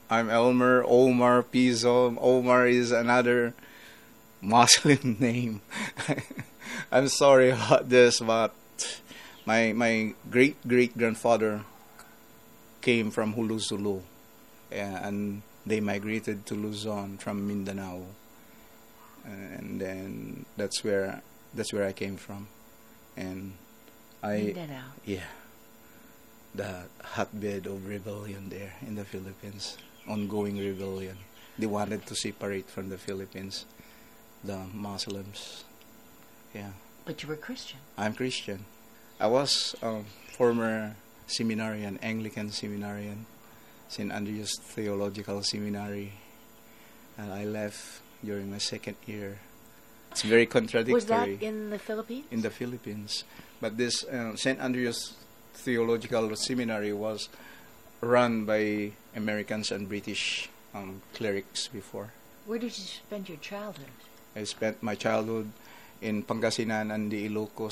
I'm Elmer, Omar, Pizo. Omar is another Muslim name. I'm sorry about this, but my great great grandfather came from Hulu Zulu, and they migrated to Luzon from Mindanao, and then that's where I came from, and Mindanao. yeah, the hotbed of rebellion there in the Philippines, ongoing rebellion. They wanted to separate from the Philippines the Muslims. Yeah, But you were Christian. I'm Christian. I was former seminarian, Anglican seminarian, St. Andrew's Theological Seminary, and I left during my second year. It's very contradictory. Was that in the Philippines? In the Philippines. But this St. Andrew's Theological Seminary was run by Americans and British clerics before. Where did you spend your childhood? I spent my childhood in Pangasinan and the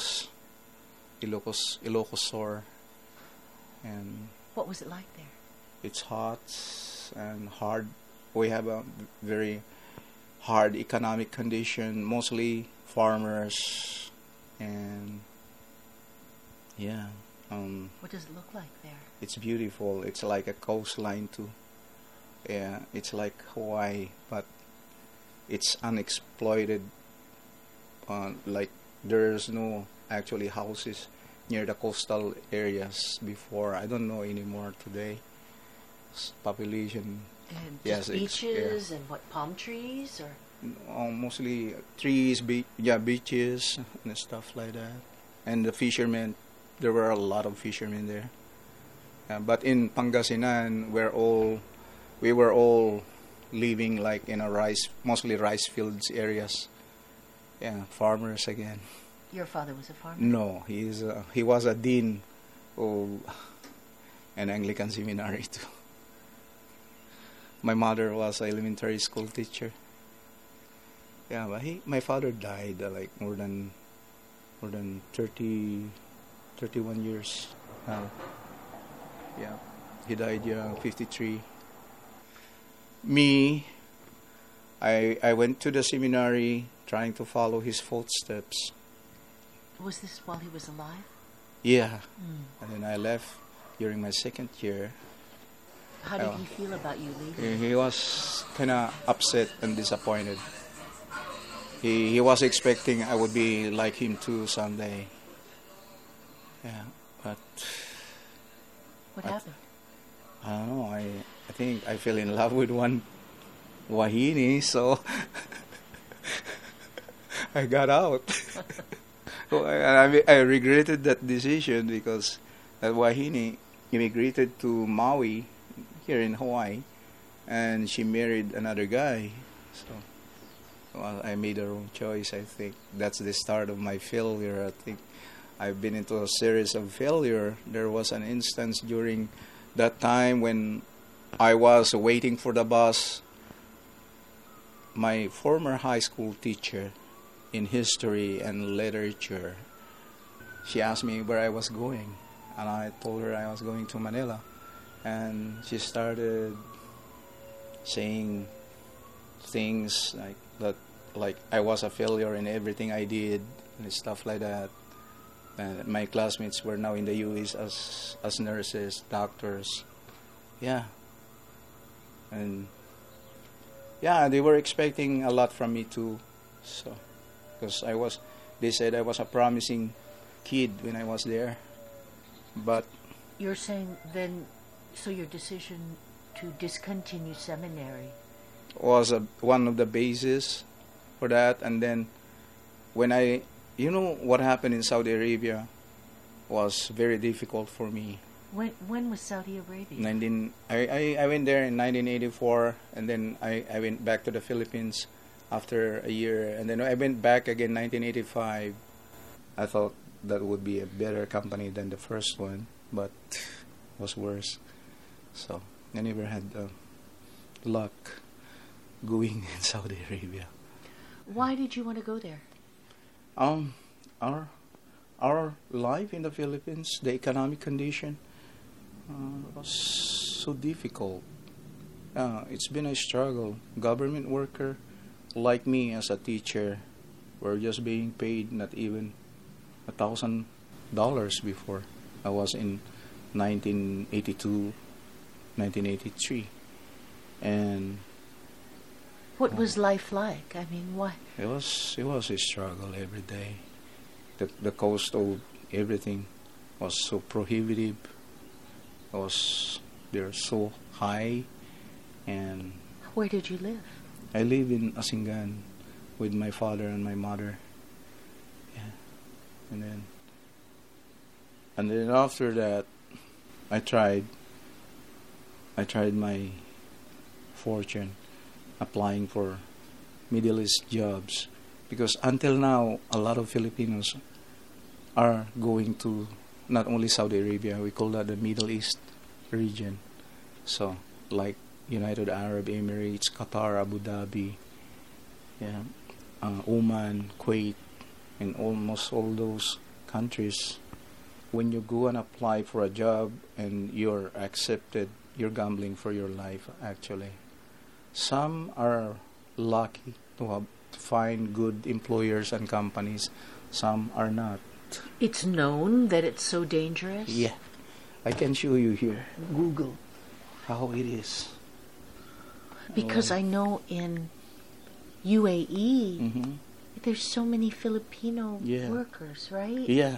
Ilocos Sur, and What was it like there? it's hot and hard. We have a very hard economic condition, mostly farmers, and yeah, What does it look like there? it's beautiful. It's like a coastline too. Yeah, it's like Hawaii, but it's unexploited. Like there's no actually houses near the coastal areas before. I don't know anymore today. Population, And Yes, just beaches and what, palm trees or? mostly trees, beaches and stuff like that. And the fishermen, there were a lot of fishermen there. But in Pangasinan, we were all living like in a mostly rice fields areas. Yeah, farmers again. Your father was a farmer? No, he was a dean of an Anglican seminary too. My mother was an elementary school teacher. Yeah, but my father died like more than 31 years now. Yeah, he died young, 53. Me, I went to the seminary trying to follow his footsteps. Was this while he was alive? Yeah, Mm. and then I left during my second year. How did Oh. he feel about you leaving? He was kind of upset and disappointed. He was expecting I would be like him too someday. Yeah, but What I- happened? I don't know. I think I fell in love with one Wahini, so I got out. So I regretted that decision because that Wahini immigrated to Maui here in Hawaii, and she married another guy. So well, I made the wrong choice. I think that's the start of my failure. I think I've been into a series of failure. There was an instance during that time when I was waiting for the bus. My former high school teacher in history and literature, she asked me where I was going, and I told her I was going to Manila, and she started saying things like that, like I was a failure in everything I did and stuff like that. And my classmates were now in the US as nurses, doctors. Yeah. And yeah, they were expecting a lot from me too. So, because they said I was a promising kid when I was there. But You're saying then, so your decision to discontinue seminary, was one of the bases for that. And then you know what happened in Saudi Arabia was very difficult for me. when was Saudi Arabia? I went there in 1984, and then I went back to the Philippines after a year, and then I went back again 1985. I thought that would be a better company than the first one, but it was worse. So I never had luck going in Saudi Arabia. Why did you want to go there? Our life in the Philippines, the economic condition was so difficult. It's been a struggle. Government worker, like me as a teacher, were just being paid not even $1,000 before. I was in 1982, 1983, and What was life like? I mean, why? it was a struggle every day. The cost of everything was so prohibitive. They're so high, and Where did you live? I live in Asingan with my father and my mother. Yeah, and then after that, I tried my fortune applying for Middle East jobs, because until now a lot of Filipinos are going to not only Saudi Arabia, we call that the Middle East region. So like United Arab Emirates, Qatar, Abu Dhabi, yeah, Oman, Kuwait, and almost all those countries. When you go and apply for a job and you're accepted, you're gambling for your life actually. Some are lucky to find good employers and companies. Some are not. It's known that it's so dangerous? Yeah, I can show you here. Google how it is. Because I know in UAE, Mm-hmm. there's so many Filipino Yeah. workers, right? Yeah.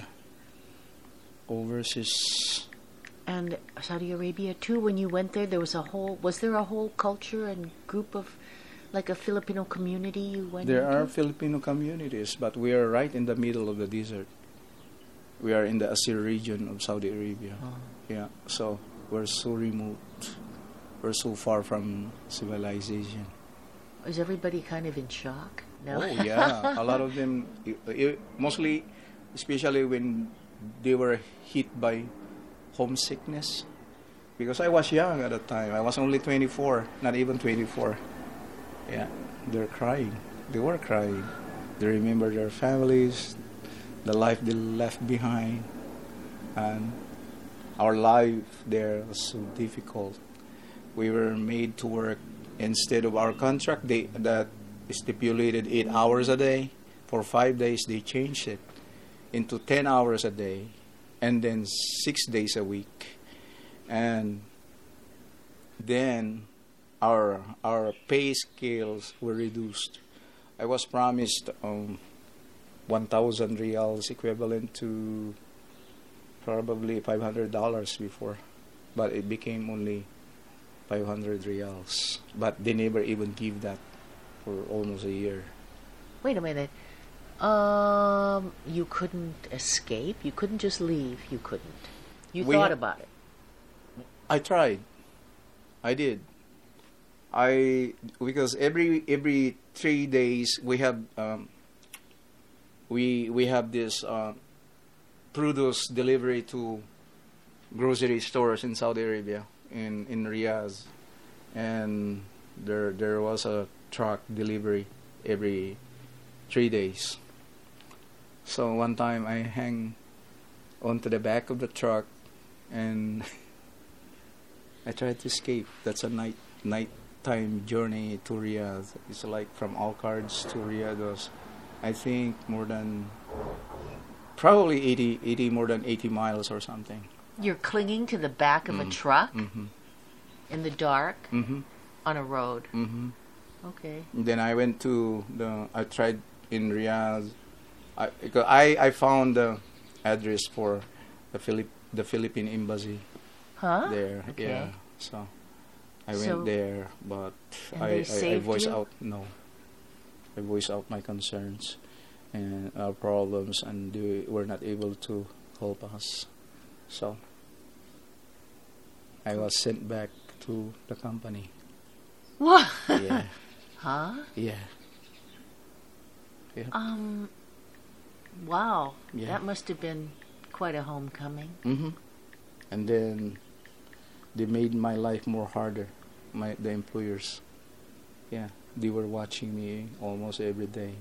Overseas. And Saudi Arabia too. When you went there, was there a whole culture and group of, like a Filipino community you went There into? are Filipino communities, but we are right in the middle of the desert. We are in the Asir region of Saudi Arabia. Oh. Yeah, so we're so remote. We're so far from civilization. Is everybody kind of in shock? No. Oh yeah, a lot of them, mostly, especially when they were hit by homesickness. Because I was young at the time. I was only 24, not even 24. Yeah, they're crying. They were crying. They remember their families, the life they left behind, and our life there was so difficult. We were made to work instead of our contract that stipulated 8 hours a day. For 5 days, they changed it into 10 hours a day, and then 6 days a week. And then our pay scales were reduced. I was promised 1,000 reals, equivalent to probably $500 before, but it became only 500 reals. But they never even give that for almost a year. Wait a minute. You couldn't escape? You couldn't just leave? You couldn't? You We thought ha- about it? I tried. I did. Because every 3 days we have we have this produce delivery to grocery stores in Saudi Arabia, in Riyadh, and there was a truck delivery every 3 days. So one time I hang onto the back of the truck and I tried to escape. That's a nighttime journey to Riyadh. It's like from Al Qards to Riyadh was, I think, probably 80 more than 80 miles or something. You're clinging to the back of a truck Mm-hmm. in the dark Mm-hmm. on a road. Mm-hmm. Okay. Then I went to I tried in Riyadh. I found the address for the Philippine embassy Huh? there. Okay. Yeah. So I So- went there, but And I they saved voiced you? out I voiced out my concerns and our problems, and they were not able to help us. So I was sent back to the company. What? Yeah. Huh? Yeah. Yeah. Wow. Yeah. That must have been quite a homecoming. Mm-hmm. And then they made my life more harder. The employers, yeah, they were watching me almost every day.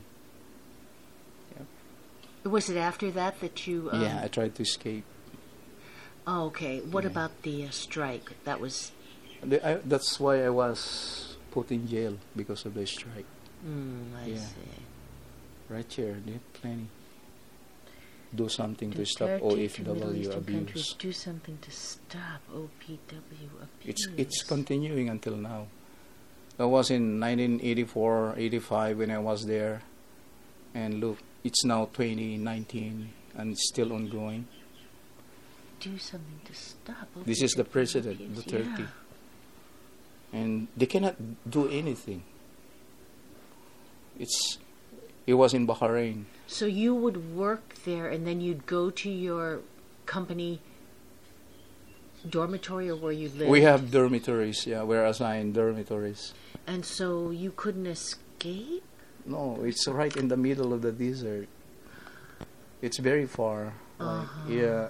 Was it after that that you... Yeah, I tried to escape. Oh, okay. What Yeah. about the strike? That was That's why I was put in jail because of the strike. I Yeah. see. Right here, there plenty. Do something to stop Declare to Middle OFW Eastern countries, abuse. do something to stop OPW abuse. It's continuing until now. That was in 1984, 85 when I was there, and look, it's now 2019 and it's still ongoing. Do something to stop OPW This is the president, abuse. Duterte, Yeah. and they cannot do anything. It was in Bahrain. So you would work there, and then you'd go to your company dormitory or where you live. We have dormitories. Yeah, we're assigned dormitories. And so you couldn't escape? No, it's right in the middle of the desert. It's very far. Yeah.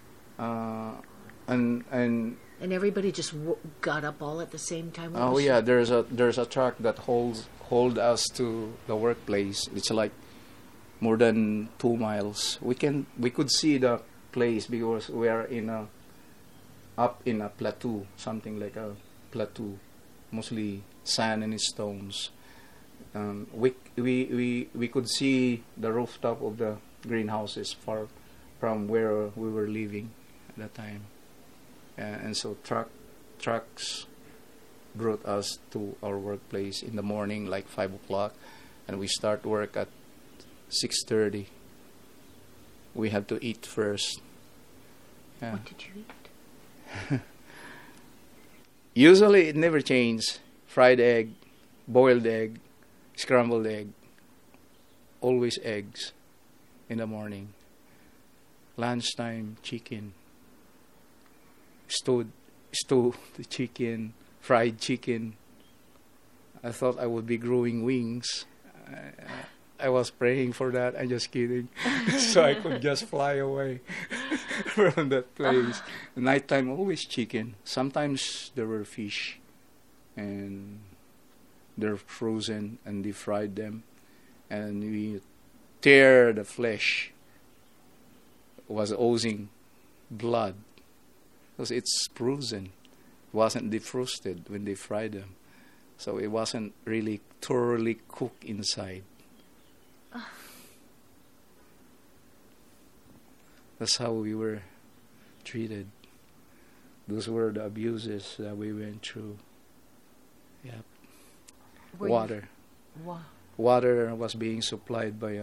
And And everybody just got up all at the same time? What oh was- yeah, there's a truck that hold us to the workplace. It's like more than 2 miles. We could see the place because we are up in a plateau, something like a plateau, mostly sand and stones. We could see the rooftop of the greenhouses far from where we were living at that time, and so trucks brought us to our workplace in the morning, like 5 o'clock, and we start work at 6:30. We have to eat first. Yeah. What did you eat? Usually it never changes. Fried egg, boiled egg, scrambled egg. Always eggs in the morning. Lunchtime, chicken. Stewed the chicken, fried chicken. I thought I would be growing wings. I was praying for that. I'm just kidding. So I could just fly away from that place. Nighttime, always chicken. Sometimes there were fish, and they're frozen, and they fried them, and we tear the flesh. It was oozing blood because it's frozen. It wasn't defrosted when they fried them, so it wasn't really thoroughly cooked inside. That's how we were treated. Those were the abuses that we went through. Yeah. Were Water. Wow. Water was being supplied by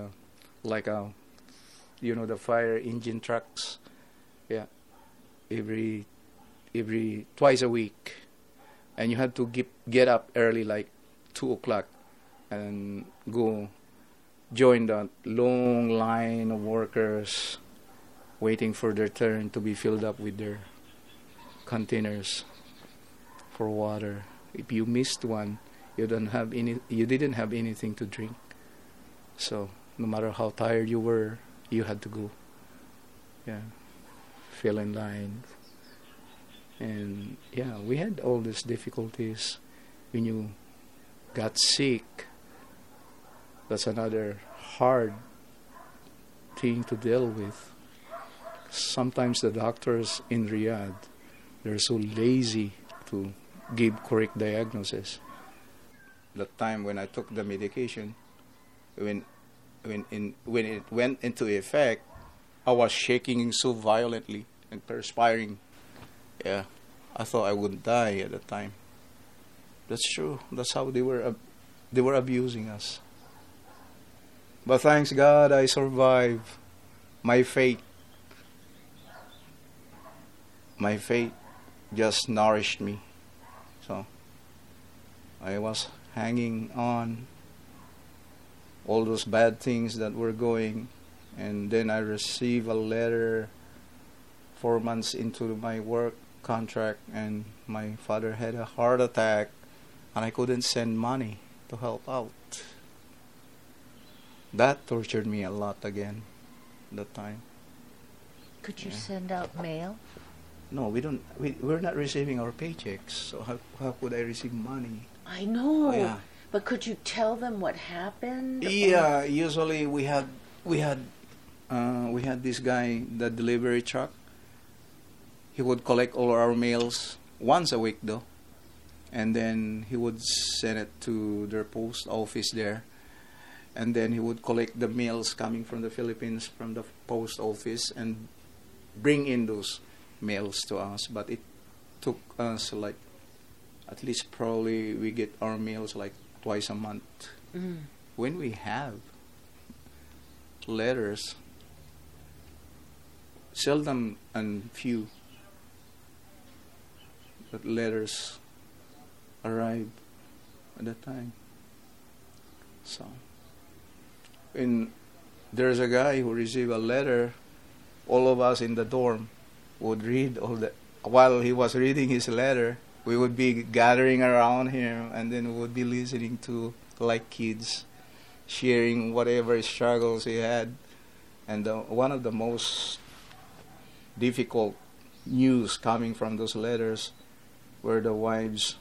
the fire engine trucks. Yeah. Every twice a week. And you had to get up early, like 2 o'clock, and go join the long line of workers waiting for their turn to be filled up with their containers for water. If you missed one, you didn't have anything to drink. So no matter how tired you were, you had to go. Yeah. Fill in line. And yeah, we had all these difficulties. When you got sick, that's another hard thing to deal with. Sometimes the doctors in Riyadh, they're so lazy to give correct diagnosis. The time when I took the medication, when it went into effect, I was shaking so violently and perspiring. Yeah, I thought I would die at the time. That's true. That's how they were abusing us. But thanks God, I survived. My faith just nourished me. So I was hanging on all those bad things that were going, and then I received a letter 4 months into my work contract, and my father had a heart attack, and I couldn't send money to help out. That tortured me a lot again that time. Could you send out mail? No, we don't. We're not receiving our paychecks. So how could I receive money? I know. Oh, yeah. But could you tell them what happened? Yeah, usually we had this guy, the delivery truck. He would collect all our mails once a week, though. and then he would send it to their post office there, and then he would collect the mails coming from the Philippines from the post office and bring in those mails to us. But it took us like, at least probably we get our mails like twice a month. When we have letters, seldom and few that letters arrive at that time. So, there's a guy who received a letter. All of us in the dorm would read while he was reading his letter, we would be gathering around him, and then we would be listening to, like kids, sharing whatever struggles he had. And one of the most difficult news coming from those letters were the wives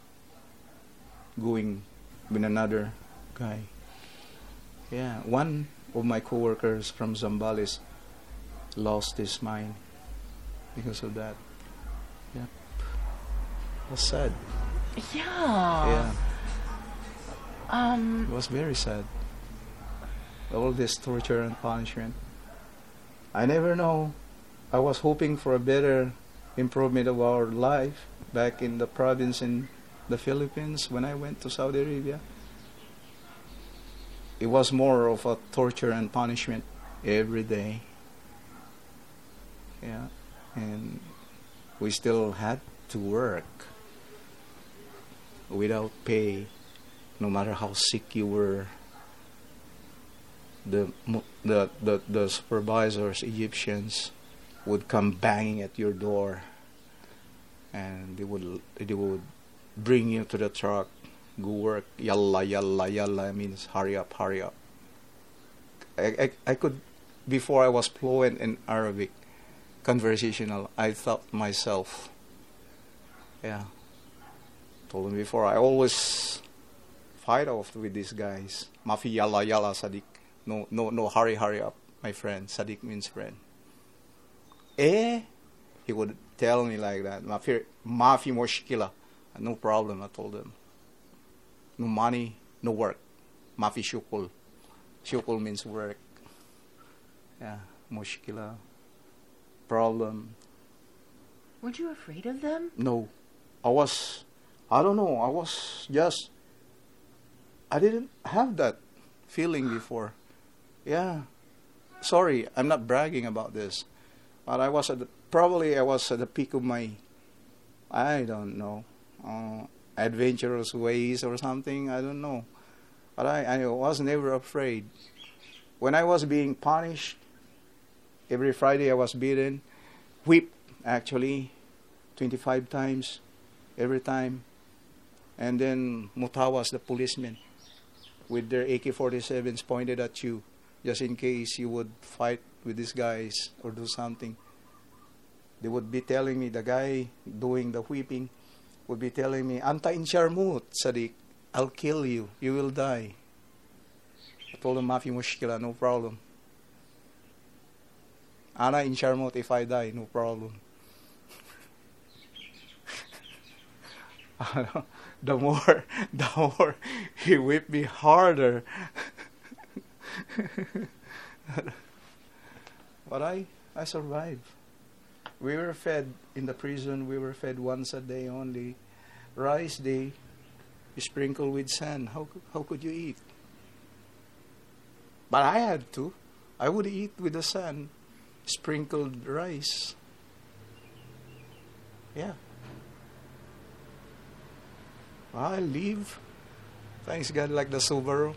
going with another guy. Yeah, one of my coworkers from Zambales lost his mind because of that. Yep. It was sad. Yeah. It was very sad. All this torture and punishment. I never know. I was hoping for a better improvement of our life back in the province in the Philippines when I went to Saudi Arabia. It was more of a torture and punishment every day. Yeah. And we still had to work without pay, no matter how sick you were. The supervisors, Egyptians, would come banging at your door, and they would bring you to the truck, go work. Yalla yalla yalla means hurry up, hurry up. I could, before I was fluent in Arabic, conversational, I thought myself, yeah, told them before, I always fight off with these guys. Mafi yalla yalla Sadiq. No, hurry up, my friend. Sadiq means friend. He would tell me like that. Mafi mushkila. No problem, I told them. No money, no work. Mafi shukul. Shukul means work. Yeah, mushkila. Problem. Weren't you afraid of them? No. I don't know, I didn't have that feeling before. Yeah. Sorry, I'm not bragging about this. But I was at the peak of my, I don't know, adventurous ways or something. I don't know. But I was never afraid. When I was being punished, every Friday I was beaten, whipped actually, 25 times, every time. And then Mutawas, the policemen, with their AK-47s pointed at you, just in case you would fight with these guys or do something. They would be telling me, the guy doing the whipping would be telling me, Anta in Sharmut, Sadiq, I'll kill you, you will die. I told him, Mafi mushkila, no problem. Ana in Sharmut, if I die, no problem. The more he whipped me harder. But I survived. We were fed in the prison. We were fed once a day only. Rice day, sprinkled with sand. How could you eat? But I had to. I would eat with the sand, sprinkled rice. Yeah. I live. Thanks God, like the Subaru.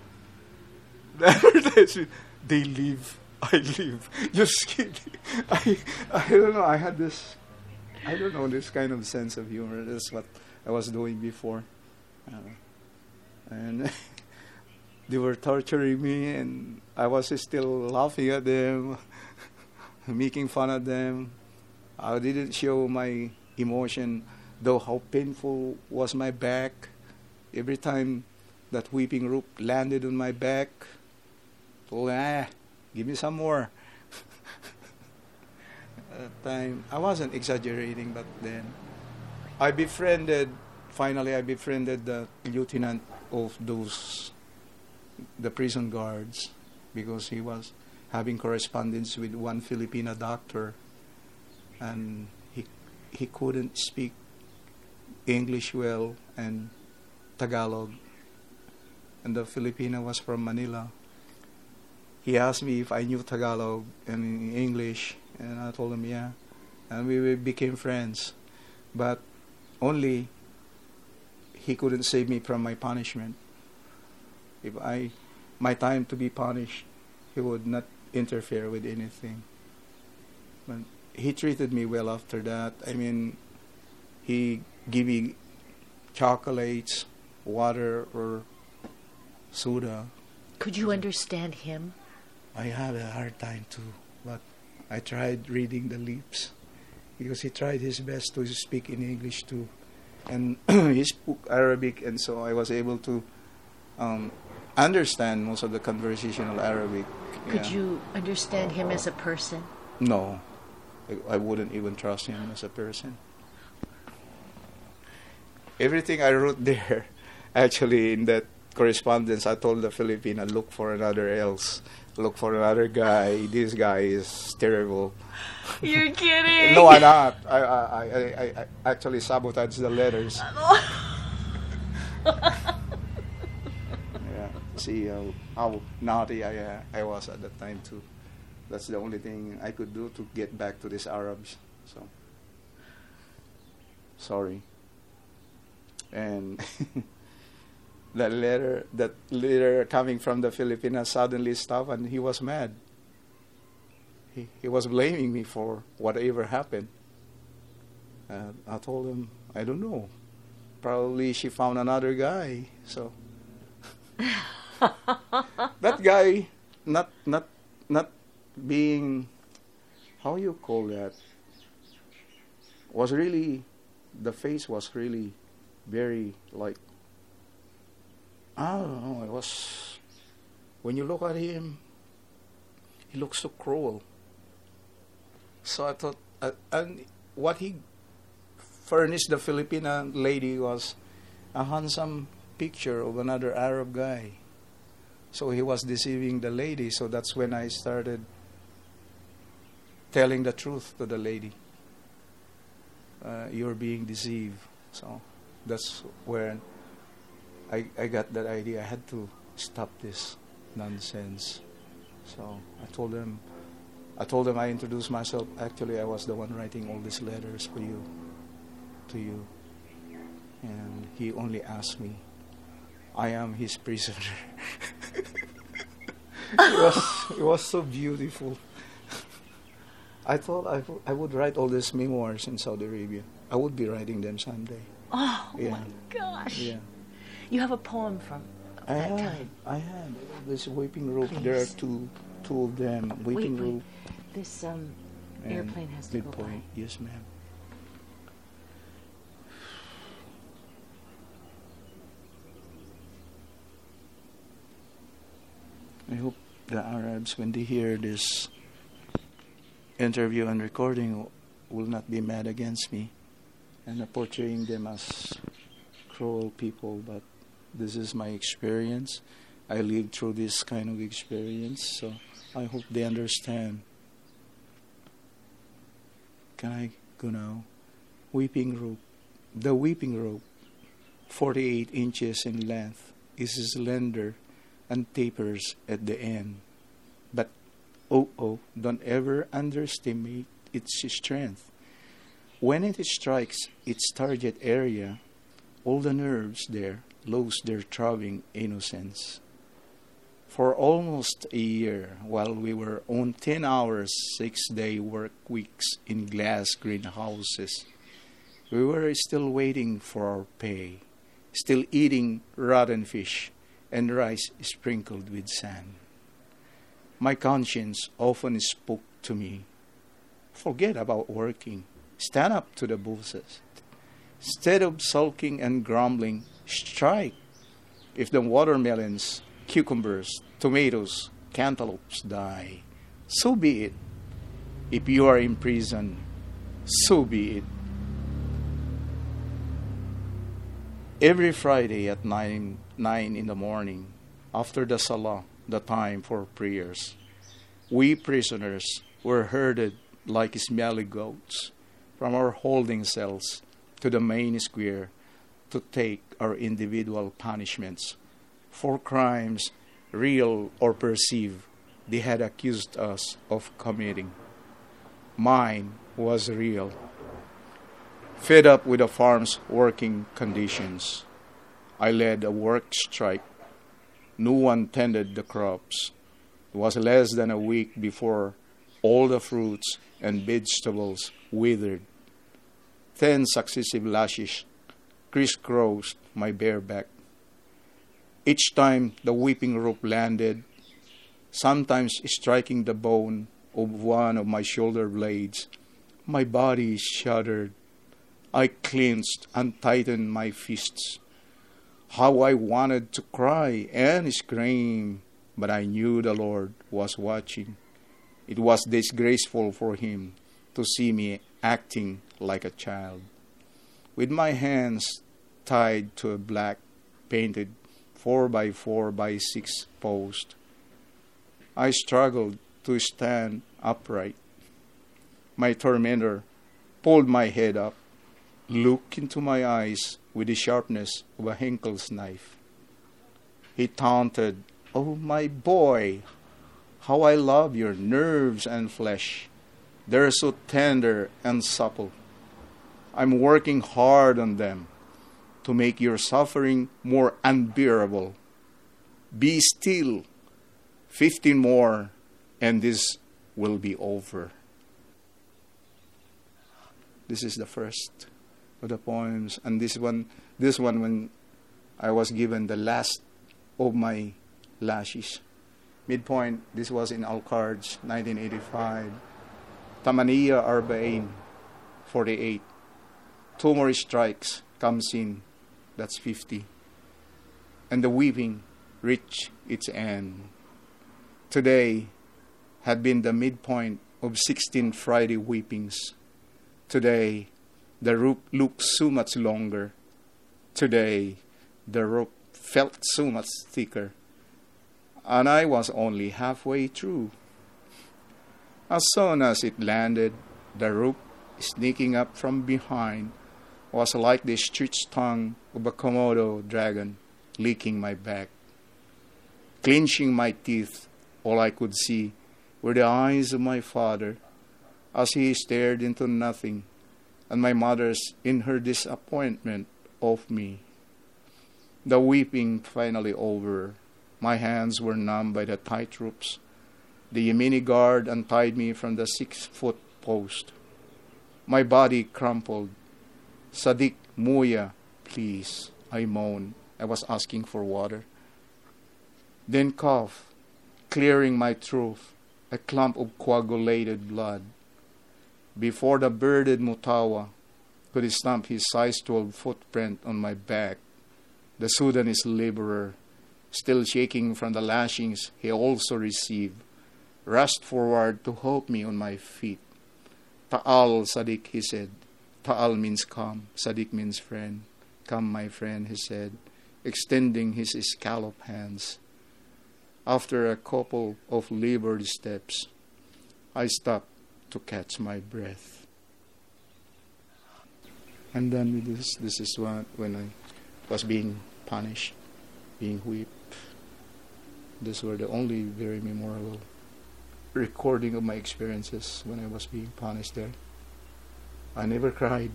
They live. I live. Just kidding. I don't know. I had this, this kind of sense of humor. That's what I was doing before. And they were torturing me, and I was still laughing at them, making fun of them. I didn't show my emotion, though how painful was my back. Every time that whipping rope landed on my back, told give me some more. At that time, I wasn't exaggerating, but then I befriended finally I befriended the lieutenant of the prison guards, because he was having correspondence with one Filipina doctor, and he couldn't speak English well and Tagalog, and the Filipina was from Manila. He asked me if I knew Tagalog and English, and I told him yeah, and we became friends. But only he couldn't save me from my punishment. If my time to be punished, he would not interfere with anything. But he treated me well after that. I mean, he gave me chocolates, water, or soda. Could you understand him? I had a hard time too, but I tried reading the lips, because he tried his best to speak in English too, and he spoke Arabic, and so I was able to understand most of the conversational Arabic. Could you understand him as a person? No, I wouldn't even trust him as a person. Everything I wrote there, actually in that correspondence, I told the Filipina, look for another guy. This guy is terrible. You're kidding. No, I'm not. I actually sabotaged the letters. Yeah. See how naughty I was at that time too. That's the only thing I could do to get back to these Arabs. So sorry. And that letter coming from the Filipinas suddenly stopped, and he was mad. He was blaming me for whatever happened. I told him, I don't know. Probably she found another guy. So that guy, not being, how you call that, was really, the face was really very like, I don't know, it was, when you look at him, he looks so cruel. So I thought, and what he furnished the Filipina lady was a handsome picture of another Arab guy. So he was deceiving the lady. So that's when I started telling the truth to the lady. You're being deceived. So that's when I got that idea. I had to stop this nonsense. So I told them I introduced myself. Actually, I was the one writing all these letters to you. And he only asked me, I am his prisoner. It was so beautiful. I thought I would write all these memoirs in Saudi Arabia. I would be writing them someday. Oh Yeah. my gosh. Yeah. You have a poem from that time. I had this weeping rope. Please. There are two of them. Weeping Wait. rope. This and airplane has to go by. midpoint. Yes, ma'am. I hope the Arabs, when they hear this interview and recording, will not be mad against me and portraying them as cruel people. But this is my experience. I lived through this kind of experience, so I hope they understand. Can I go now? Weeping rope. The weeping rope, 48 inches in length, is slender and tapers at the end. But don't ever underestimate its strength. When it strikes its target area, all the nerves there lose their throbbing innocence. For almost a year, while we were on 10 hours, 6-day work weeks in glass greenhouses, we were still waiting for our pay, still eating rotten fish and rice sprinkled with sand. My conscience often spoke to me, forget about working, stand up to the bosses. Instead of sulking and grumbling, strike. If the watermelons, cucumbers, tomatoes, cantaloupes die, so be it. If you are in prison, so be it. Every Friday at 9 in the morning, after the Salah, the time for prayers, we prisoners were herded like smelly goats from our holding cells to the main square to take our individual punishments for crimes, real or perceived, they had accused us of committing. Mine was real. Fed up with the farm's working conditions, I led a work strike. No one tended the crops. It was less than a week before all the fruits and vegetables withered. 10 successive lashes crisscrossed my bare back. Each time the whipping rope landed, sometimes striking the bone of one of my shoulder blades, my body shuddered. I clenched and tightened my fists. How I wanted to cry and scream, but I knew the Lord was watching. It was disgraceful for Him to see me acting like a child. With my hands tied to a black painted 4x4x6 post, I struggled to stand upright. My tormentor pulled my head up, looked into my eyes with the sharpness of a Henkel's knife. He taunted, "Oh, my boy, how I love your nerves and flesh. They're so tender and supple. I'm working hard on them to make your suffering more unbearable. Be still. 15 more, and this will be over." This is the first of the poems, and this one when I was given the last of my lashes. Midpoint, this was in Alcards, 1985. Tamaniya Arba'in, 48. 2 more strikes comes in, that's 50. And the weaving reached its end. Today had been the midpoint of 16 Friday weepings. Today, the rope looked so much longer. Today, the rope felt so much thicker. And I was only halfway through. As soon as it landed, the rope sneaking up from behind was like the stretched tongue of a Komodo dragon licking my back. Clenching my teeth, all I could see were the eyes of my father as he stared into nothing, and my mother's in her disappointment of me. The weeping finally over, my hands were numb by the tight ropes. The Yemeni guard untied me from the 6-foot post. My body crumpled. "Sadiq, Muya, please," I moaned. I was asking for water. Then cough, clearing my throat, a clump of coagulated blood. Before the bearded Mutawa could stamp his size 12 footprint on my back, the Sudanese laborer, still shaking from the lashings he also received, rushed forward to help me on my feet. "Ta'al, Sadiq," he said. Ta'al means come, Sadiq means friend. "Come, my friend," he said, extending his scalloped hands. After a couple of labored steps, I stopped to catch my breath. I'm done with this. This is when I was being punished, being whipped. These were the only very memorable recording of my experiences when I was being punished there. I never cried.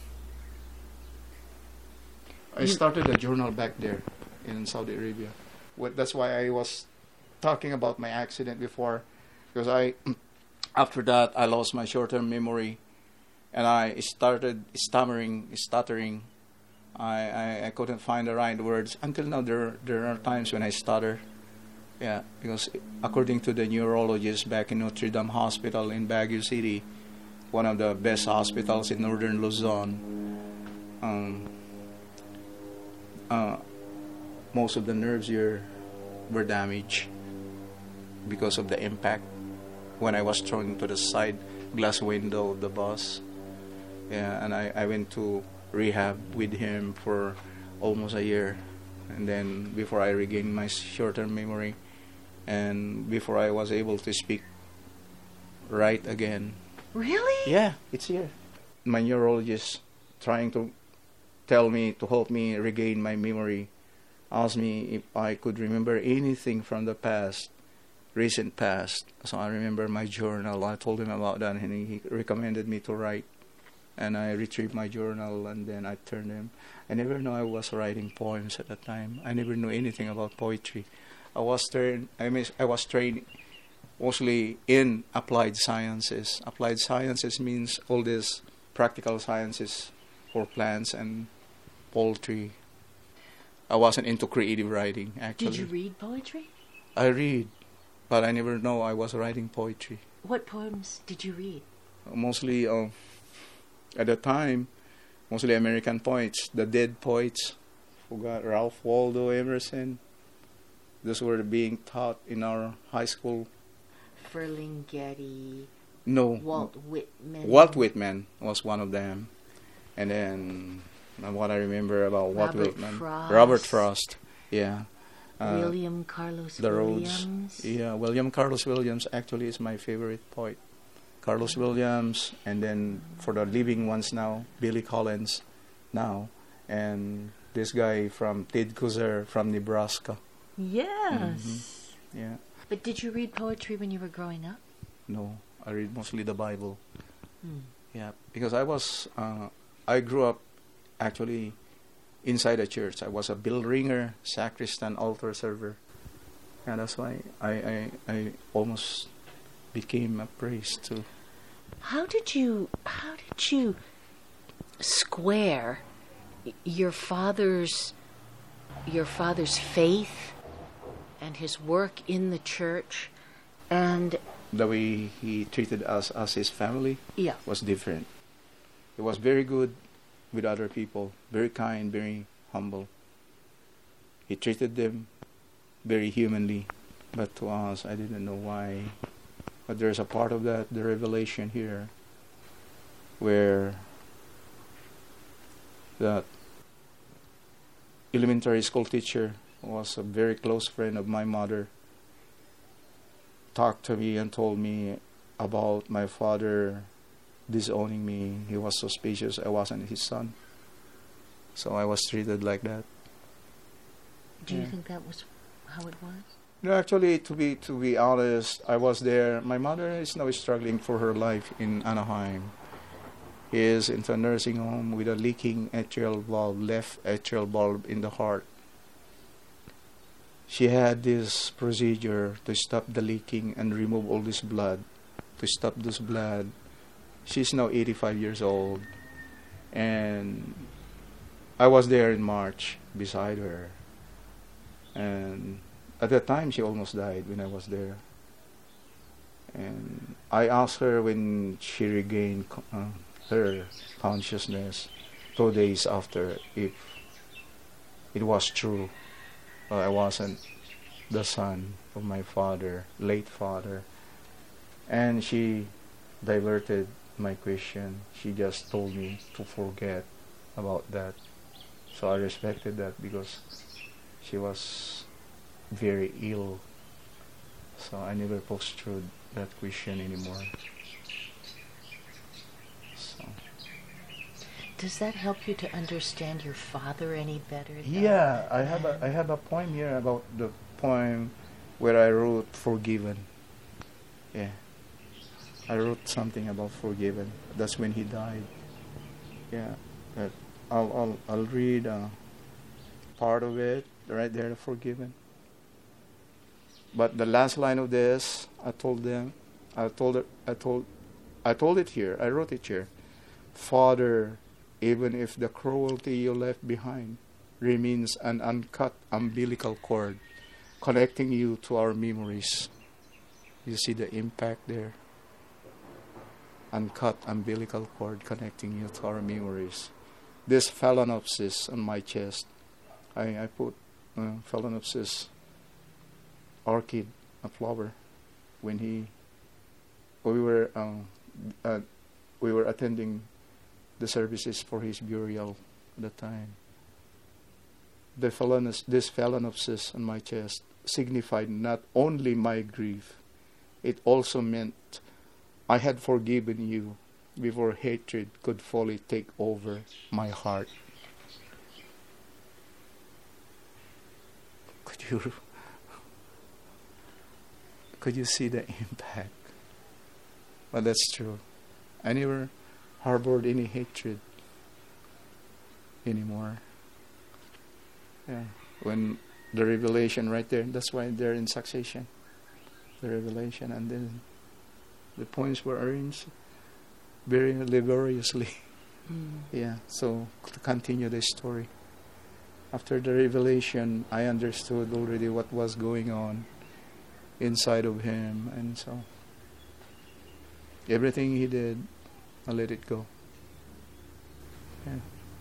I started a journal back there in Saudi Arabia. That's why I was talking about my accident before, because after that I lost my short-term memory, and I started stuttering. I couldn't find the right words. Until now, there are times when I stutter. Yeah, because according to the neurologist back in Notre Dame Hospital in Baguio City, one of the best hospitals in northern Luzon, most of the nerves here were damaged because of the impact when I was thrown into the side glass window of the bus. Yeah, and I went to rehab with him for almost a year. And then before I regained my short-term memory, and before I was able to speak right again. Really? Yeah, it's here. My neurologist trying to tell me, to help me regain my memory, asked me if I could remember anything from the past, recent past. So I remember my journal. I told him about that, and he recommended me to write. And I retrieved my journal, and then I turned him. I never knew I was writing poems at that time. I never knew anything about poetry. I was trained mostly in applied sciences. Applied sciences means all these practical sciences for plants and poultry. I wasn't into creative writing, actually. Did you read poetry? I read, but I never know I was writing poetry. What poems did you read? Mostly, at the time, mostly American poets, the dead poets. Forgot Ralph Waldo Emerson. Those were being taught in our high school. Ferlinghetti. No. Walt Whitman. Walt Whitman was one of them. And then what I remember about Walt Whitman. Robert Frost. Yeah. William Carlos the Williams. Rhodes. Yeah, William Carlos Williams actually is my favorite poet. Carlos Williams, and then for the living ones now, Billy Collins now, and this guy from Ted Kooser from Nebraska. Yes. Mm-hmm. Yeah. But did you read poetry when you were growing up? No, I read mostly the Bible. Hmm. Yeah, because I grew up actually inside a church. I was a bell ringer, sacristan, altar server. And that's why I almost became a priest too. How did you square your father's faith and his work in the church and the way he treated us as his family was different. He was very good with other people, very kind, very humble. He treated them very humanly, but to us, I didn't know why. But there's a part of that, the revelation here, where that elementary school teacher was a very close friend of my mother, talked to me and told me about my father disowning me. He was suspicious I wasn't his son. So I was treated like that. Do you think that was how it was? No, actually, to be honest, I was there. My mother is now struggling for her life in Anaheim. He is into a nursing home with a leaking atrial valve, left atrial valve in the heart. She had this procedure to stop the leaking and remove all this blood, to stop this blood. She's now 85 years old, and I was there in March beside her. And at that time, she almost died when I was there. And I asked her when she regained her consciousness 2 days after if it was true I wasn't the son of my father, late father. And she diverted my question. She just told me to forget about that. So I respected that because she was very ill. So I never posed that question anymore. So. Does that help you to understand your father any better? Yeah, I have a poem here about the poem where I wrote forgiven. Yeah. I wrote something about forgiven. That's when he died. Yeah. But I'll read part of it right there, the forgiven. But the last line of this, I told it here. I wrote it here. Father, even if the cruelty you left behind remains an uncut umbilical cord connecting you to our memories. You see the impact there? Uncut umbilical cord connecting you to our memories. This phalaenopsis on my chest, I put phalaenopsis orchid, a flower, when we were attending the services for his burial at the time. this phalaenopsis on my chest signified not only my grief, it also meant I had forgiven you before hatred could fully take over my heart. Could you see the impact? But that's true. I never harbored any hatred anymore. Yeah. When the revelation right there, that's why they're in succession. The revelation, and then the points were arranged very laboriously. Yeah, so to continue the story. After the revelation, I understood already what was going on inside of him, and so everything he did, I let it go. Yeah.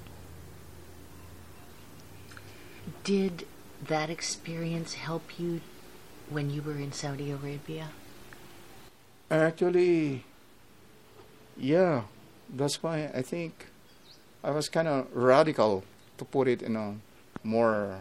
Did that experience help you when you were in Saudi Arabia? Actually, yeah, that's why I think I was kind of radical, to put it in a more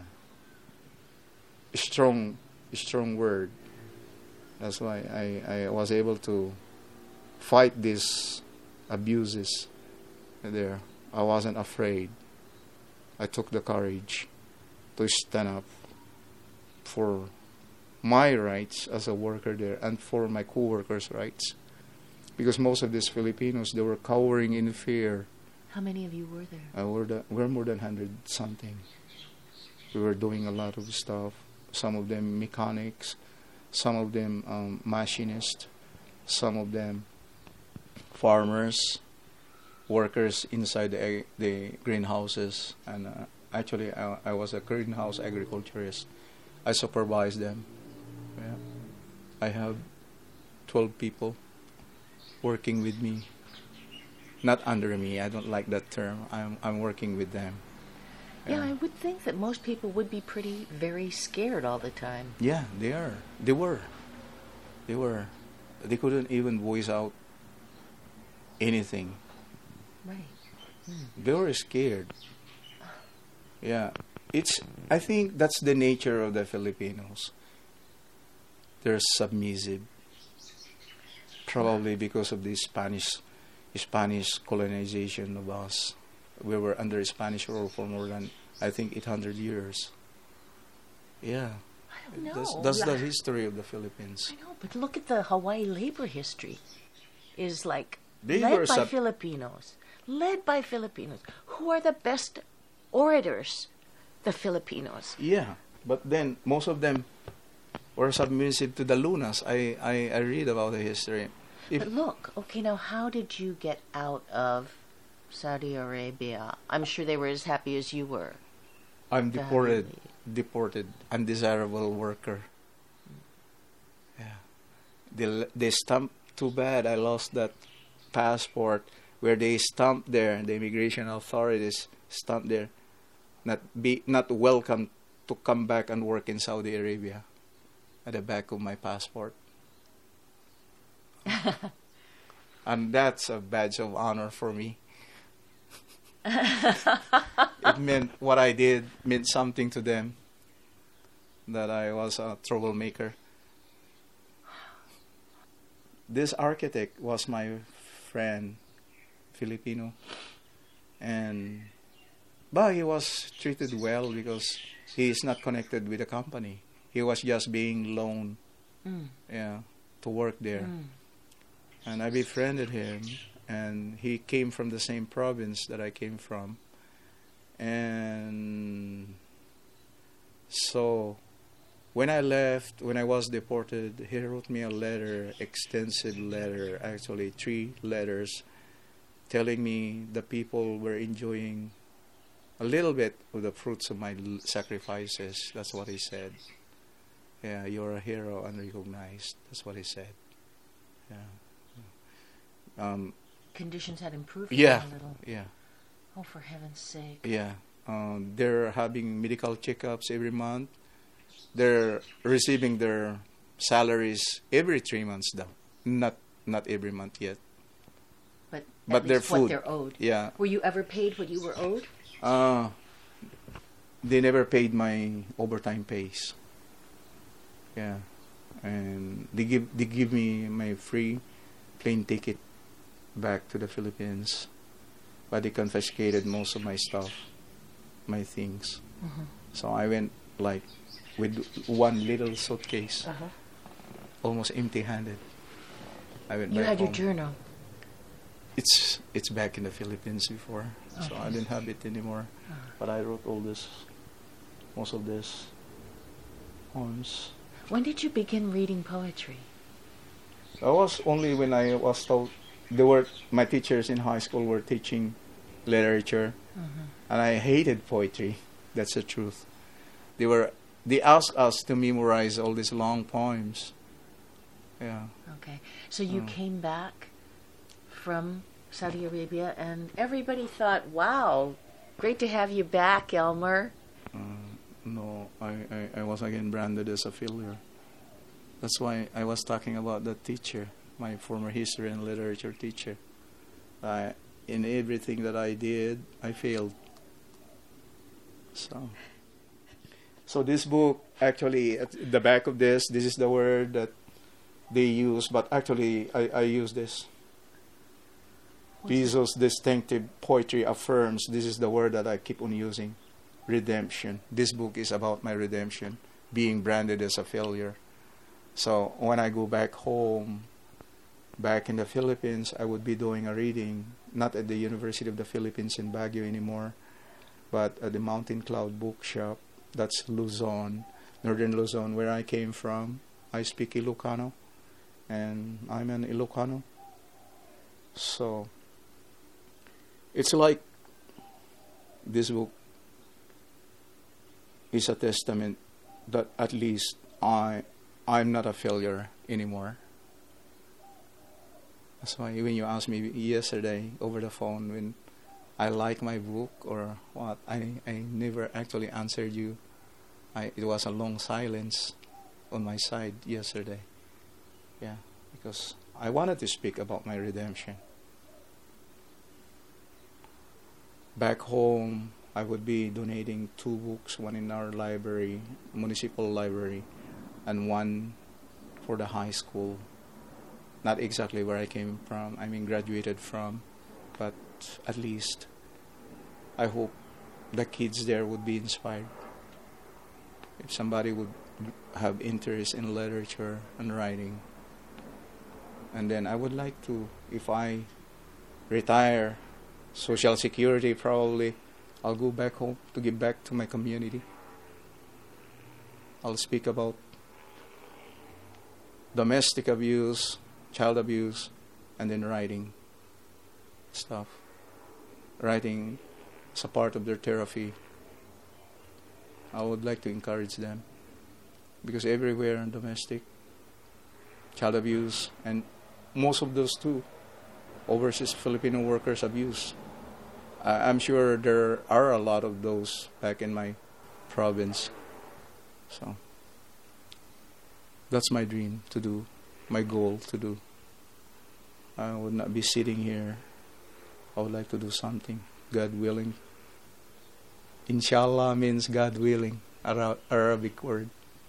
strong word. That's why I was able to fight these abuses there. I wasn't afraid. I took the courage to stand up for my rights as a worker there and for my co-workers' rights. Because most of these Filipinos, they were cowering in fear. How many of you were there? We're more than 100 something. We were doing a lot of stuff. Some of them mechanics, some of them machinists, some of them farmers, workers inside the greenhouses. And actually, I was a greenhouse agriculturist. I supervised them. Yeah. I have 12 people working with me. Not under me. I don't like that term. I'm working with them. Yeah, I would think that most people would be very scared all the time. Yeah, they are. They were. They couldn't even voice out anything. Right. They were scared. Yeah. I think that's the nature of the Filipinos. They're submissive. Probably because of the Spanish colonization of us. We were under Spanish rule for more than, I think, 800 years. Yeah. I don't know. That's the history of the Philippines. I know, but look at the Hawaii labor history. Is like They led were by Filipinos. Led by Filipinos. Who are the best orators? The Filipinos. Yeah, but then most of them were submissive to the Lunas. I read about the history. But look, okay, now how did you get out of Saudi Arabia? I'm sure they were as happy as you were. I'm deported, undesirable worker. Yeah, they stamped. Too bad I lost that passport where they stamped there. The immigration authorities stamped there. Not welcome to come back and work in Saudi Arabia. At the back of my passport. And that's a badge of honor for me. It meant what I did meant something to them. That I was a troublemaker. This architect was my friend, Filipino. But he was treated well because he is not connected with the company. He was just being loaned to work there. And I befriended him, and he came from the same province that I came from. And so when I left, when I was deported, he wrote me a letter, extensive letter, actually 3 letters, telling me the people were enjoying a little bit of the fruits of my sacrifices. That's what he said. Yeah, you're a hero, unrecognized. That's what he said. Yeah. Conditions had improved A little. Yeah. Oh, for heaven's sake. Yeah. They're having medical checkups every month. They're receiving their salaries every 3 months, though. Not every month yet. But their least what food. they're owed. Yeah. Were you ever paid what you were owed? they never paid my overtime pays. Yeah, and they give me my free plane ticket back to the Philippines, but they confiscated most of my stuff, my things. Mm-hmm. So I went like with one little suitcase, Uh-huh. almost empty-handed. I went You back had your home. journal. It's back in the Philippines before, so I didn't have it anymore. But I wrote all this, most of this poems. When did you begin reading poetry? I was only when I was told my teachers in high school were teaching literature, and I hated poetry. That's the truth. They asked us to memorize all these long poems. Yeah. Okay. So you came back from Saudi Arabia, and everybody thought, wow, great to have you back, Elmer. No, I was again branded as a failure. That's why I was talking about that teacher, my former history and literature teacher. In everything that I did, I failed. So this book, actually, at the back of this is the word that they use, but actually I use this. Bezos' distinctive poetry affirms, this is the word that I keep on using, redemption. This book is about my redemption, being branded as a failure. So when I go back home, back in the Philippines, I would be doing a reading, not at the University of the Philippines in Baguio anymore, but at the Mountain Cloud Bookshop. That's Luzon, Northern Luzon, where I came from. I speak Ilocano, and I'm an Ilocano. So it's like this book is a testament that at least I'm not a failure anymore. That's why when you asked me yesterday over the phone when I like my book or what, I never actually answered you. It was a long silence on my side yesterday. Yeah, because I wanted to speak about my redemption. Back home, I would be donating 2 books, one in our library, municipal library, and one for the high school. Not exactly where I came from, graduated from, but at least I hope the kids there would be inspired. If somebody would have interest in literature and writing. And then I would like to, if I retire, Social Security probably, I'll go back home to give back to my community. I'll speak about domestic abuse, child abuse, and then writing stuff. Writing as a part of their therapy. I would like to encourage them. Because everywhere in domestic, child abuse, and most of those too, overseas Filipino workers abuse. I'm sure there are a lot of those back in my province. So that's my dream to do, my goal to do. I would not be sitting here. I would like to do something, God willing. Inshallah means God willing, Arabic words.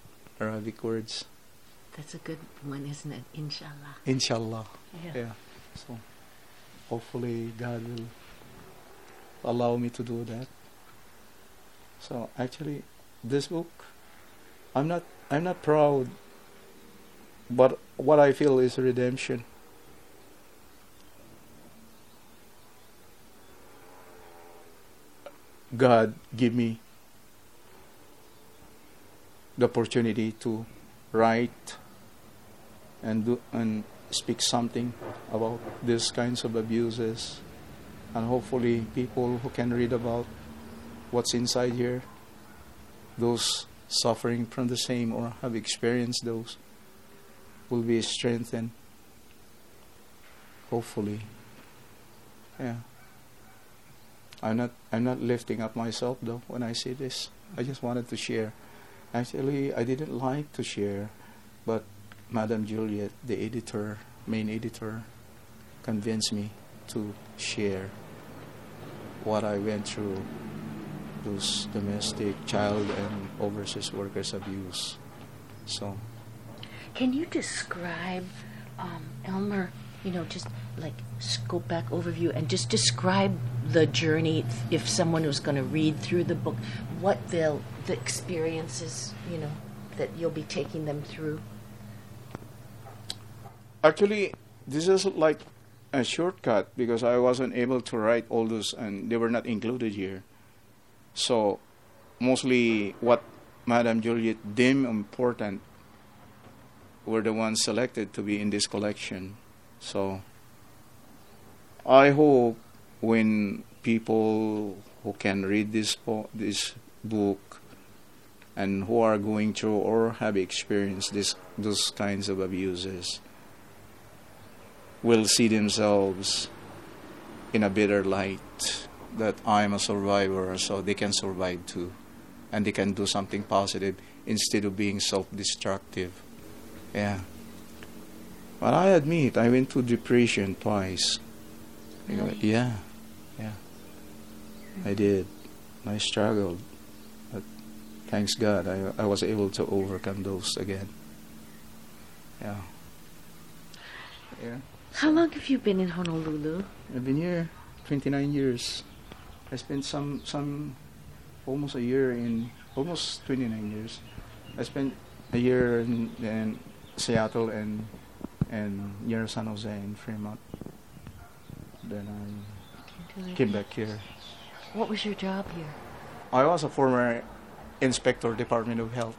That's a good one, isn't it? Inshallah. Inshallah. Yeah. So hopefully God will allow me to do that. So actually, this book, I'm not proud, but what I feel is redemption. God give me the opportunity to write and speak something about these kinds of abuses, and hopefully people who can read about what's inside here, those suffering from the same or have experienced those, will be strengthened. Hopefully. Yeah. I'm not lifting up myself though when I say this. I just wanted to share. Actually, I didn't like to share, but Madam Juliet, the editor, main editor, convinced me to share what I went through those domestic child and overseas workers abuse. So, Can you describe, Elmer, just like scope back overview and just describe the journey if someone was going to read through the book, what the experiences, that you'll be taking them through? actually, this is like a shortcut because I wasn't able to write all those and they were not included here. So, mostly what Madame Juliet deemed important were the ones selected to be in this collection. So, I hope when people who can read this book and who are going through or have experienced those kinds of abuses will see themselves in a better light that I'm a survivor, so they can survive too, and they can do something positive instead of being self-destructive. Yeah. But I admit I went through depression twice. Really? Yeah. I did. I struggled. But thanks God I was able to overcome those again. Yeah. How long have you been in Honolulu? I've been here 29 years. I spent some almost a year in almost 29 years. I spent a year in Seattle and near San Jose in Fremont. Then I came back here. What was your job here? I was a former inspector, Department of Health,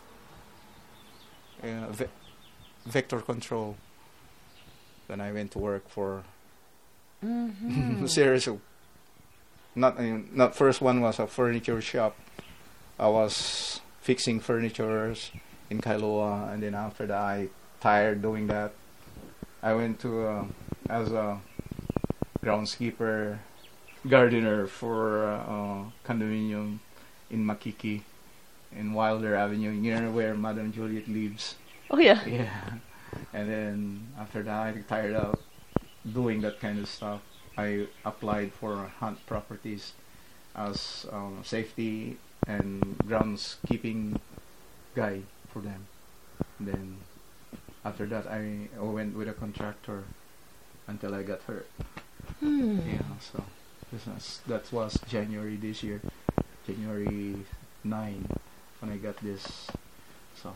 vector control. Then I went to work for series of not first one was a furniture shop. I was fixing furnitures in Kailua, and then after that I tired doing that. I went to as a groundskeeper, gardener for condominium in Makiki, in Wilder Avenue, near where Madame Juliet lives. Oh, yeah. Yeah. And then after that, I tired out doing that kind of stuff. I applied for Hunt Properties as safety and groundskeeping guy for them. And then after that, I went with a contractor until I got hurt. Yeah, so that was January this year, January 9 when I got this. So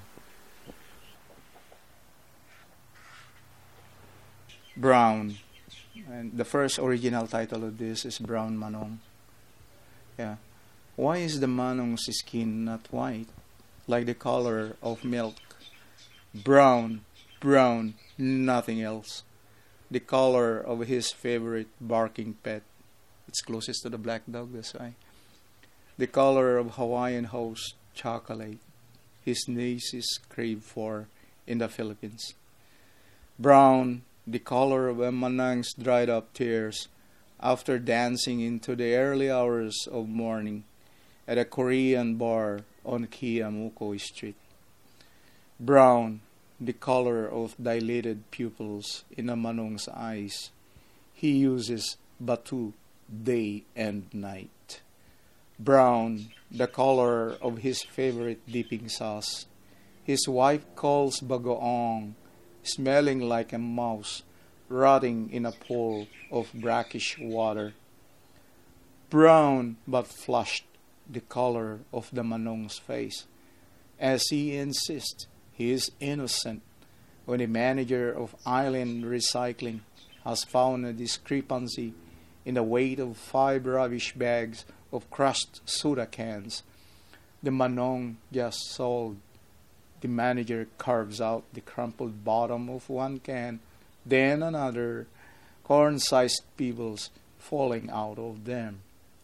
Brown, and the first original title of this is Brown Manong. Yeah, why is the Manong's skin not white, like the color of milk? Brown, nothing else. The color of his favorite barking pet. It's closest to the black dog, that's why. The color of Hawaiian host chocolate. His nieces crave for in the Philippines. Brown, the color of a Manang's dried up tears after dancing into the early hours of morning at a Korean bar on Kiyamuko Street. Brown, the color of dilated pupils in a Manong's eyes. He uses batu day and night. Brown, the color of his favorite dipping sauce. His wife calls bagoong, smelling like a mouse rotting in a pool of brackish water. Brown but flushed, the color of the Manong's face, as he insists he is innocent when the manager of Island Recycling has found a discrepancy in the weight of 5 rubbish bags of crushed soda cans the Manong just sold. The manager carves out the crumpled bottom of one can, then another, corn-sized pebbles falling out of them.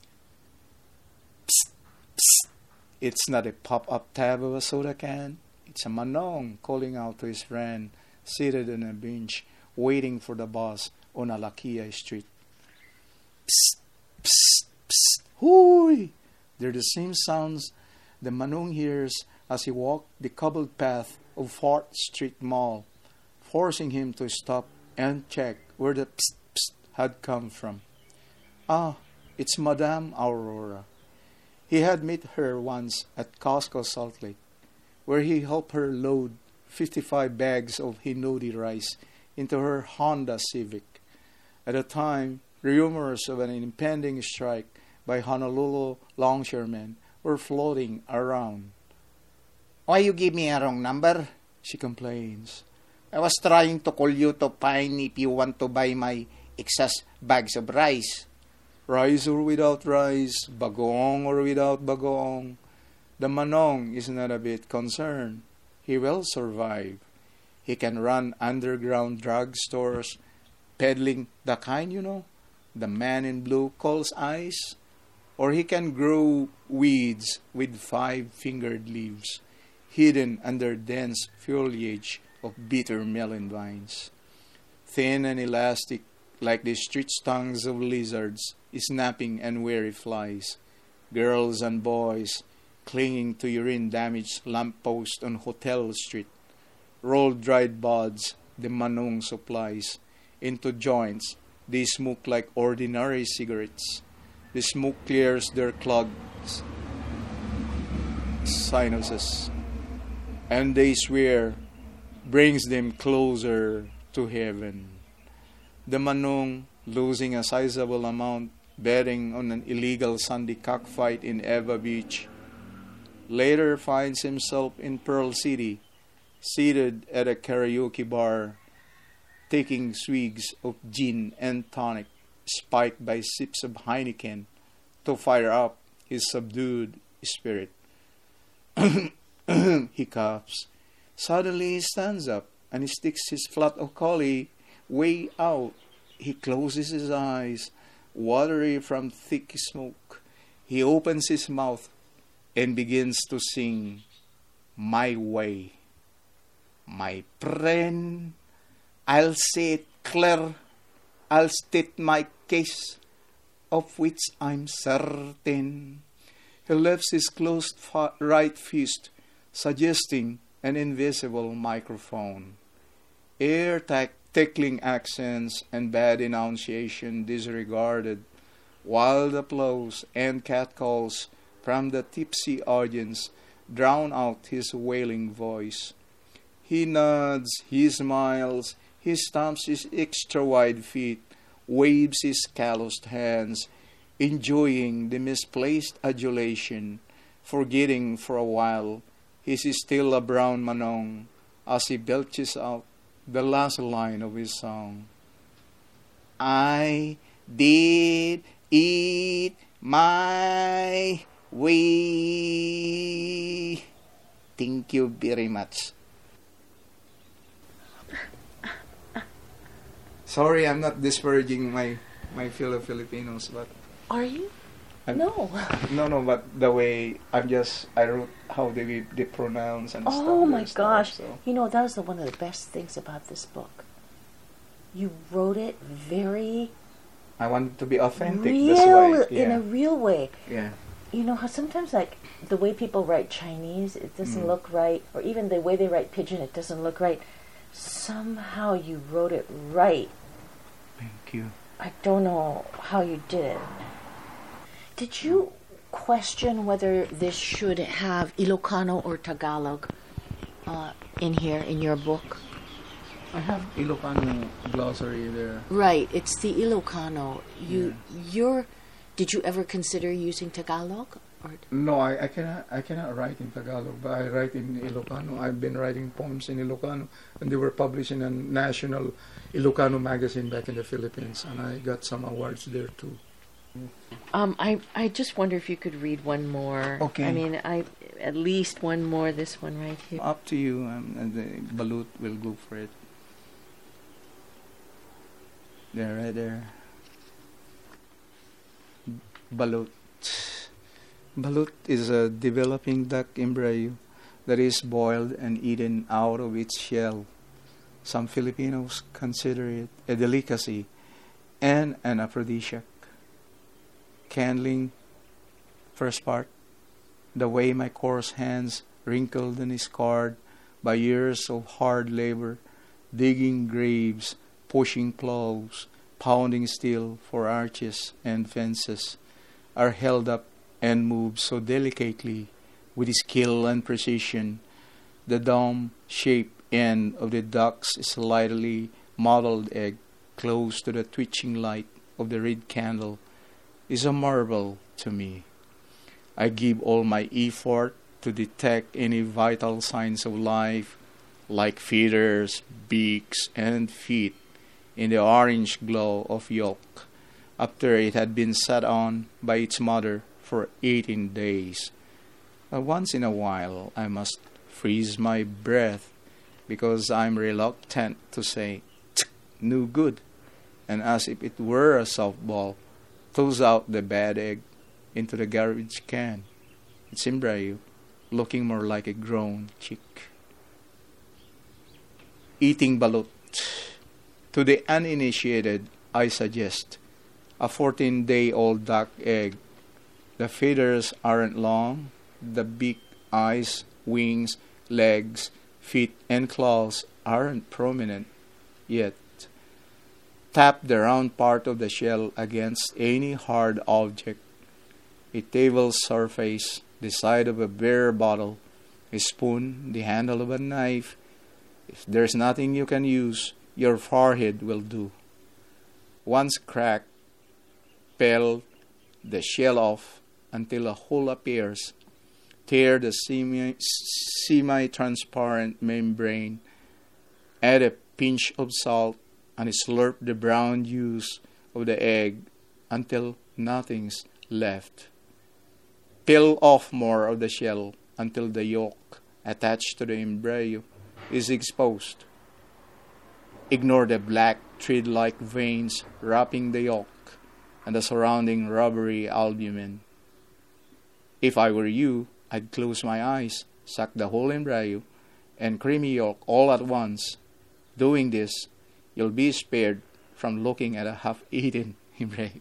Psst, psst. It's not a pop-up tab of a soda can. It's a Manong calling out to his friend, seated on a bench, waiting for the bus on Alakia Street. Psst, psst, psst, hooey! They're the same sounds the Manong hears as he walked the cobbled path of 4th Street Mall, forcing him to stop and check where the psst, psst had come from. Ah, it's Madame Aurora. He had met her once at Costco Salt Lake, where he helped her load 55 bags of Hinodi rice into her Honda Civic. At the time, rumors of an impending strike by Honolulu longshoremen were floating around. "Why you give me a wrong number?" she complains. "I was trying to call you to find if you want to buy my excess bags of rice." Rice or without rice, bagoong or without bagoong, the Manong is not a bit concerned. He will survive. He can run underground drug stores, peddling the kind, the man in blue calls ice. Or he can grow weeds with 5-fingered leaves, hidden under dense foliage of bitter melon vines. Thin and elastic, like the stretched tongues of lizards, snapping and wary flies. Girls and boys clinging to urine-damaged lampposts on Hotel Street. Rolled dried buds the Manong supplies. Into joints they smoke like ordinary cigarettes. The smoke clears their clogged sinuses, and they swear brings them closer to heaven. The Manong, losing a sizable amount betting on an illegal Sunday cockfight in Eva Beach, later finds himself in Pearl City, seated at a karaoke bar, taking swigs of gin and tonic, spiked by sips of Heineken, to fire up his subdued spirit. He coughs. Suddenly he stands up and he sticks his flat of collie way out. He closes his eyes, watery from thick smoke. He opens his mouth and begins to sing, "My Way." My friend, I'll say it clear, I'll state my case, of which I'm certain. He lifts his closed right fist, suggesting an invisible microphone. Tickling accents and bad enunciation disregarded, wild applause and catcalls from the tipsy audience drown out his wailing voice. He nods, he smiles, he stamps his extra-wide feet, waves his calloused hands, enjoying the misplaced adulation, forgetting for a while he's still a brown Manong as he belches out the last line of his song. I did it my way. Thank you very much. Sorry, I'm not disparaging my fellow Filipinos, but Are you? No. No, but the way I wrote how they pronounce and stuff. Oh my stuff, gosh. so. That was one of the best things about this book. You wrote it very I want it to be authentic real, this way. Yeah. in a real way. Yeah. You know how sometimes, like, the way people write Chinese, it doesn't look right, or even the way they write Pidgin, it doesn't look right. Somehow you wrote it right. Thank you. I don't know how you did it. Did you question whether this should have Ilocano or Tagalog in here, in your book? I have Ilocano glossary there. Right, it's the Ilocano. Did you ever consider using Tagalog? Or? No, I cannot write in Tagalog, but I write in Ilocano. I've been writing poems in Ilocano, and they were published in a national Ilocano magazine back in the Philippines, and I got some awards there too. I just wonder if you could read one more. Okay. I mean, at least one more. This one right here. Up to you, and the balut will go for it. There, right there. Balut. Balut is a developing duck embryo that is boiled and eaten out of its shell. Some Filipinos consider it a delicacy and an aphrodisiac. Candling, first part, the way my coarse hands, wrinkled and scarred by years of hard labor, digging graves, pushing plows, pounding steel for arches and fences, are held up and moves so delicately with skill and precision. The dome-shaped end of the duck's slightly mottled egg, close to the twitching light of the red candle, is a marvel to me. I give all my effort to detect any vital signs of life, like feathers, beaks, and feet, in the orange glow of yolk, after it had been sat on by its mother for 18 days. But once in a while I must freeze my breath, because I'm reluctant to say, "Tsk, no good," and as if it were a softball, toss out the bad egg into the garbage can. It's embryo, looking more like a grown chick. Eating balut. To the uninitiated, I suggest a 14-day-old duck egg. The feathers aren't long, the beak, eyes, wings, legs, feet, and claws aren't prominent yet. Tap the round part of the shell against any hard object, a table surface, the side of a beer bottle, a spoon, the handle of a knife. If there's nothing you can use, your forehead will do. Once cracked, peel the shell off until a hole appears. Tear the semi-transparent membrane, add a pinch of salt, and slurp the brown juice of the egg until nothing's left. Peel off more of the shell until the yolk attached to the embryo is exposed. Ignore the black thread-like veins wrapping the yolk and the surrounding rubbery albumin. If I were you, I'd close my eyes, suck the whole embryo and creamy yolk all at once. Doing this, you'll be spared from looking at a half-eaten embryo.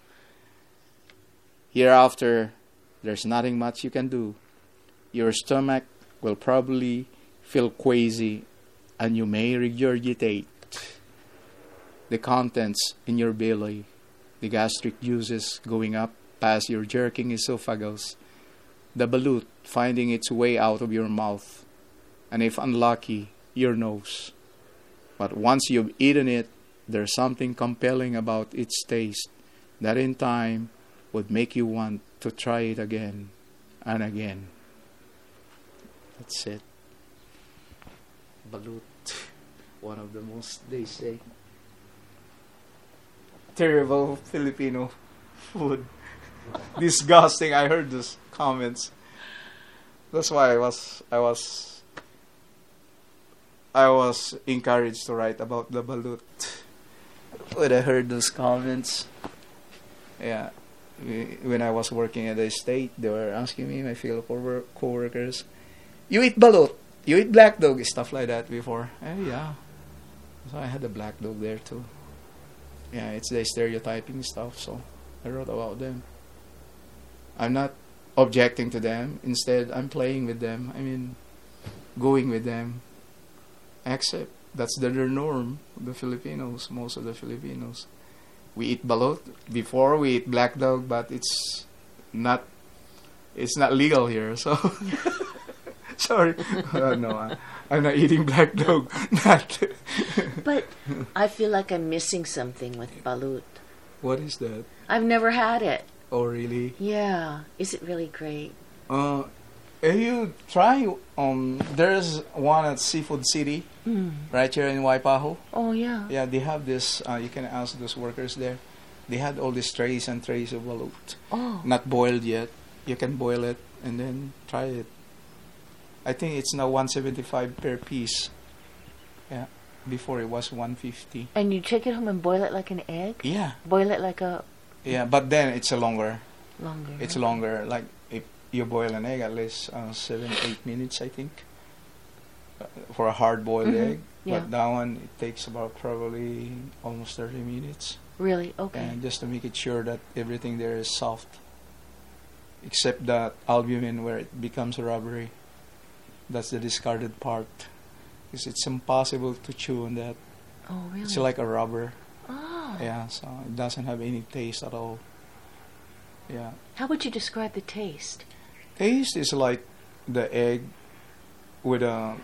Hereafter, there's nothing much you can do. Your stomach will probably feel queasy, and you may regurgitate the contents in your belly, the gastric juices going up past your jerking esophagus, the balut finding its way out of your mouth, and if unlucky, your nose. But once you've eaten it, there's something compelling about its taste that in time would make you want to try it again and again. That's it. Balut, one of the most, they say, terrible Filipino food. Disgusting. I heard those comments. That's why I was encouraged to write about the balut when I heard those comments. Yeah, when I was working at the state, they were asking me, my fellow co-workers, "You eat balut? You eat black dog?" Stuff like that before. Yeah. So I had a black dog there too. Yeah, it's the stereotyping stuff, so I wrote about them. I'm not objecting to them. Instead, I'm playing with them. I mean, going with them. Except that's their norm, the Filipinos, most of the Filipinos. We eat balut. Before we eat black dog, but it's not legal here, so sorry. No, I'm not eating black dog. Not. But I feel like I'm missing something with balut. What is that? I've never had it. Oh, really? Yeah. Is it really great? If you try, there's one at Seafood City, right here in Waipahu. Oh, yeah. Yeah, they have this, you can ask those workers there. They had all these trays and trays of balut. Oh. Not boiled yet. You can boil it and then try it. I think it's now 175 per piece. Yeah, before it was 150. And you take it home and boil it like an egg? Yeah. Boil it like a... Yeah, but then it's Longer. It's right? longer. Like if you boil an egg, at least 7-8 minutes, I think, for a hard-boiled egg. Yeah. But that one, it takes about probably almost 30 minutes. Really? Okay. And just to make it sure that everything there is soft, except that albumin where it becomes rubbery. That's the discarded part. Because it's impossible to chew on that. Oh, really? It's like a rubber. Oh. Yeah, so it doesn't have any taste at all. Yeah. How would you describe the taste? Taste is like the egg with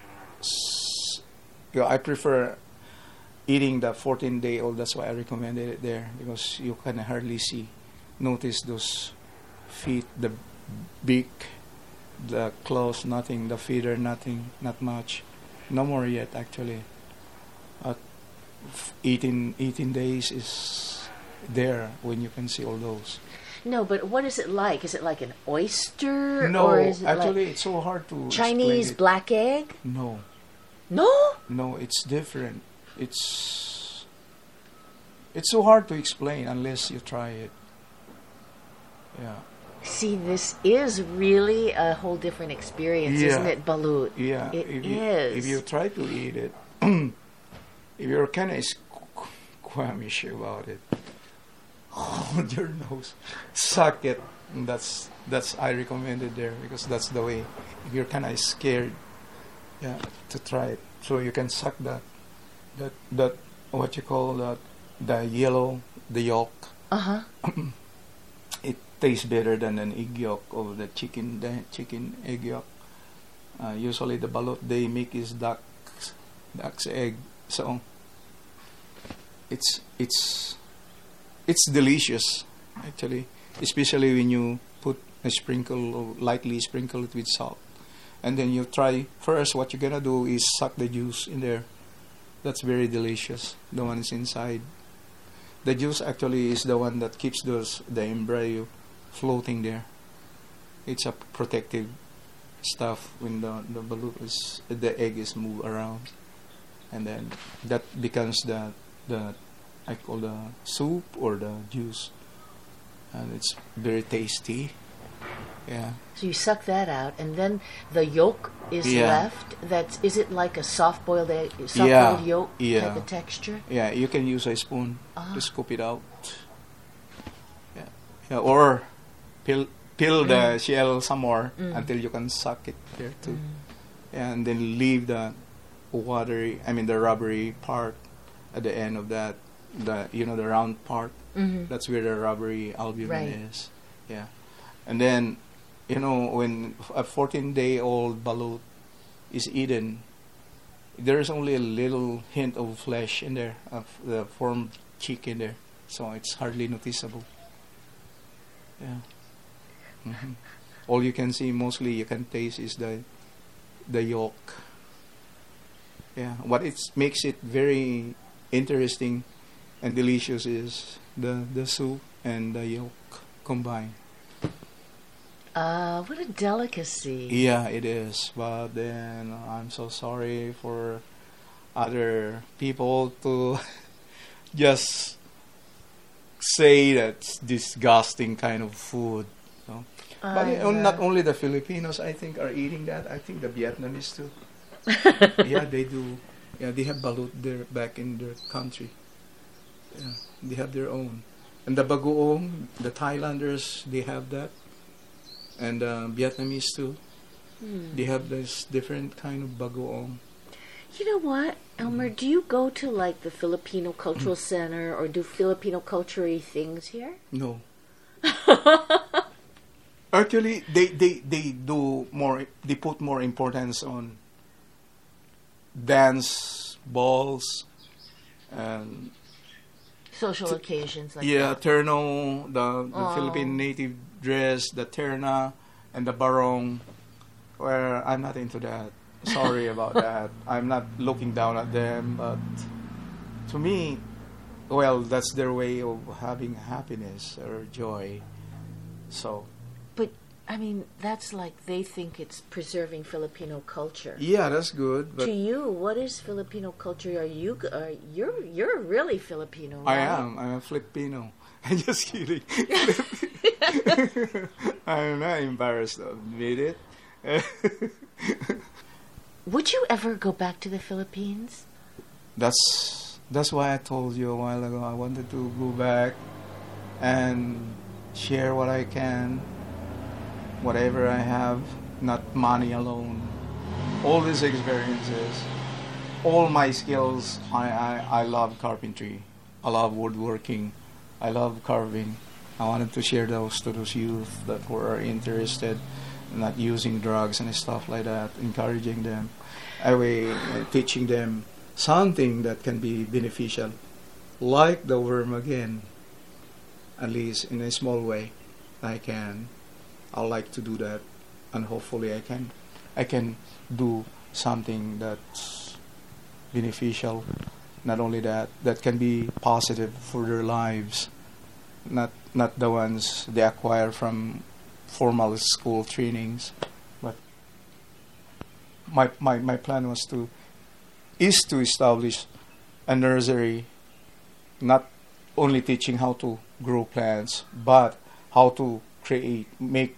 I prefer eating the 14-day-old. That's why I recommended it there, because you can hardly notice those feet, the beak, the claws, nothing, the feeder, nothing, not much. No more yet, actually. 18 days is there when you can see all those. No, but what is it like? Is it like an oyster? No, or is it actually, like it's so hard to Chinese explain it. black egg? No, No? it's different. It's so hard to explain unless you try it. Yeah. See, this is really a whole different experience, Yeah. isn't it, balut? Yeah, It if you is. try to eat it, if you're kind of squeamish about it, hold your nose, suck it. And that's I recommend it there, because that's the way. If you're kind of scared, yeah, to try it, so you can suck that what you call that, the yolk. Uh-huh. It tastes better than an egg yolk of the chicken egg yolk. Usually the balut they make is duck's egg, so it's delicious actually, especially when you put a sprinkle or lightly sprinkle it with salt, and then you try first. What you're gonna do is suck the juice in there. That's very delicious. The one is inside. The juice actually is the one that keeps the embryo floating there. It's a protective stuff when the egg is moved around, and then that becomes the I call the soup or the juice, and it's very tasty. Yeah. So you suck that out, and then the yolk is Yeah. left. Is it like a soft-boiled egg, Yeah. soft-boiled yolk Yeah. type of texture? Yeah, you can use a spoon Ah. to scoop it out. Yeah, yeah, or peel the shell some more until you can suck it there too. Yeah, and then leave the rubbery part at the end of that. The round part. Mm-hmm. That's where the rubbery albumin Right. is. Yeah, and then when a 14-day-old balut is eaten, there is only a little hint of flesh in there, of the formed cheek in there, so it's hardly noticeable. Yeah. Hmm. All you can see, mostly you can taste, is the yolk. Yeah. What makes it very interesting and delicious is the soup and the yolk combined. What a delicacy. Yeah, it is. But then I'm so sorry for other people to just say that's disgusting kind of food. No? But not only the Filipinos, I think, are eating that. I think the Vietnamese too. Yeah, they do. Yeah, they have balut there back in their country. Yeah, they have their own. And the bagoong, the Thailanders, they have that. And Vietnamese too. They have this different kind of bagoong. You know what, Elmer? Do you go to like the Filipino Cultural Center or do Filipino culture-y things here? No. Actually, they do more. They put more importance on dance, balls, and Social occasions like yeah, that. terno, the Oh. Philippine native dress, the terna, and the barong. Where I'm not into that. Sorry about that. I'm not looking down at them, but to me, well, that's their way of having happiness or joy. So But I mean, that's like they think it's preserving Filipino culture. yeah, that's good. But To you, what is Filipino culture? You're really Filipino, I right? am. I'm a Filipino. I'm just kidding. I'm not embarrassed to admit it. Would you ever go back to the Philippines? That's why I told you a while ago I wanted to go back and share what I can, whatever I have, not money alone. All these experiences, all my skills. I love carpentry. I love woodworking. I love carving. I wanted to share those to those youth that were interested in not using drugs and stuff like that, encouraging them, teaching them something that can be beneficial, like the worm again, at least in a small way. I'd like to do that, and hopefully I can do something that's beneficial. Not only that, that can be positive for their lives, not the ones they acquire from formal school trainings. But my plan is to establish a nursery, not only teaching how to grow plants, but how to make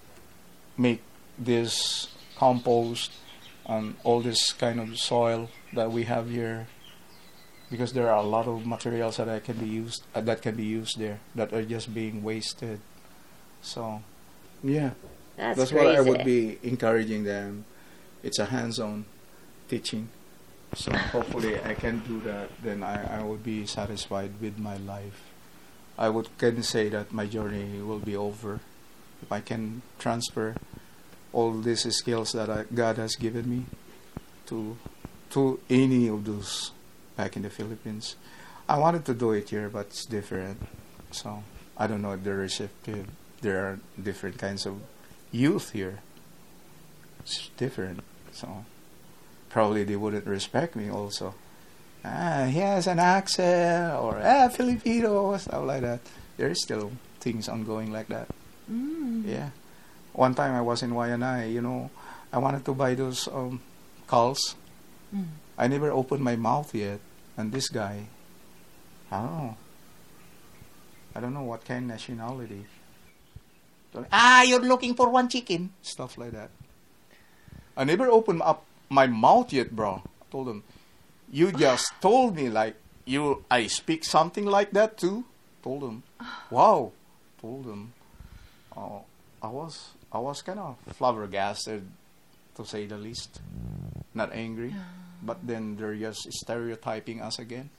this compost and all this kind of soil that we have here, because there are a lot of materials that can be used there that are just being wasted. So, yeah, That's what I crazy. would be encouraging them. It's a hands-on teaching. So hopefully I can do that. Then I will be satisfied with my life. Can say that my journey will be over if I can transfer all these skills that God has given me to any of those back in the Philippines. I wanted to do it here, but it's different. So I don't know if they're receptive. There are different kinds of youth here. It's different. So probably they wouldn't respect me also. He has an accent, or Filipino, stuff like that. There's still things ongoing like that. Yeah. One time I was in Wayanay, I wanted to buy those culls. I never opened my mouth yet. And this guy, I don't know what kind of nationality. You're looking for one chicken. Stuff like that. I never opened up my mouth yet, bro. I told him, you just told me I speak something like that too. Told him, wow. Told him, I was kind of flabbergasted, to say the least. Not angry, but then they're just stereotyping us again.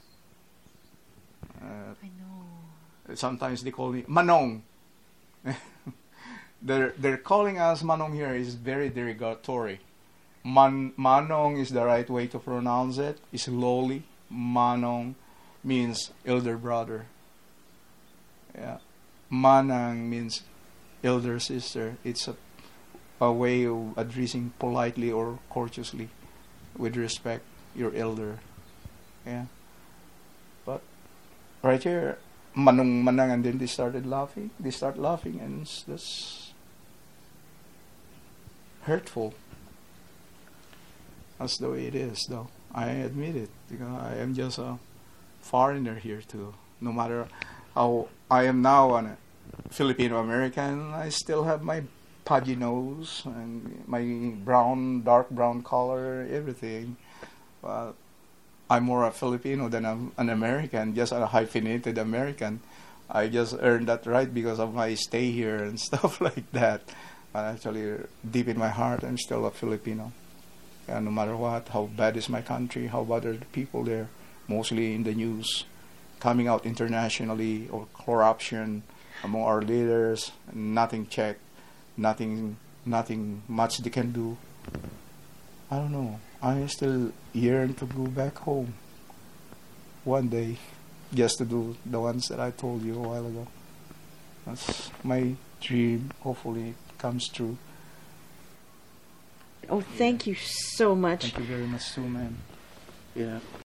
I know. Sometimes they call me Manong. They're calling us Manong here is very derogatory. Manong is the right way to pronounce it. It's lowly. Manong means elder brother. Yeah. Manang means elder sister. It's a way of addressing politely or courteously, with respect, your elder. Yeah. But right here, Manong Manang, and then they start laughing, and that's hurtful. That's the way it is, though. I admit it, because I am just a foreigner here too. No matter how I am now a Filipino American, I still have my pudgy nose and my dark brown color, everything. But I'm more a Filipino than an American, just a hyphenated American. I just earned that right because of my stay here and stuff like that. But actually, deep in my heart, I'm still a Filipino. Yeah, no matter what, how bad is my country, how bad are the people there, mostly in the news, coming out internationally, or corruption among our leaders, nothing checked, nothing much they can do. I don't know. I still yearn to go back home one day, just to do the ones that I told you a while ago. That's my dream. Hopefully it comes true. Oh, thank you so much. Thank you very much too, man. Yeah.